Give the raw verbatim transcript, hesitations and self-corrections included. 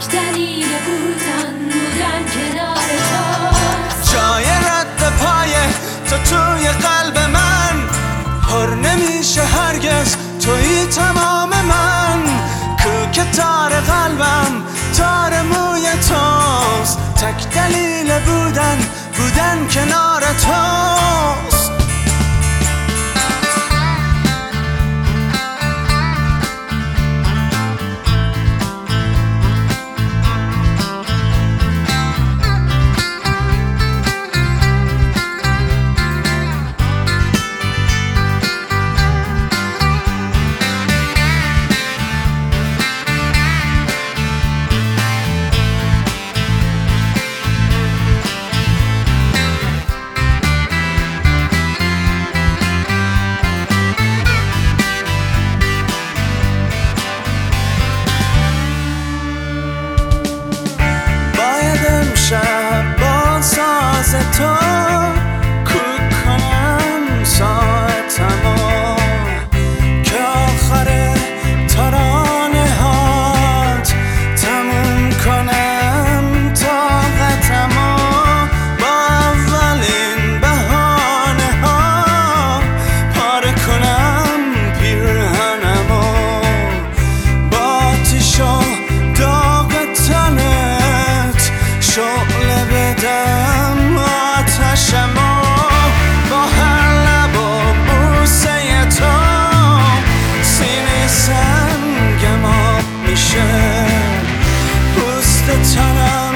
دلیل بودن بودن کنار تو. جای رد پای تو توی قلب من پر نمیشه هرگز، توی تمام من. کوک تار قلبم تار موی توست، تک دلیل بودن بودن کنار توست. شب با ساز تو کوک کنم ساعتمو که آخر ترانه هات تموم کنم طاقتمو. با اولین بهانه ها پاره کنم پیرهنمو، با آتیش و داغ تنت شعله بدم آتشمو. با هر لب و بوسه تو سینه سنگم آب میشه، پوست تنم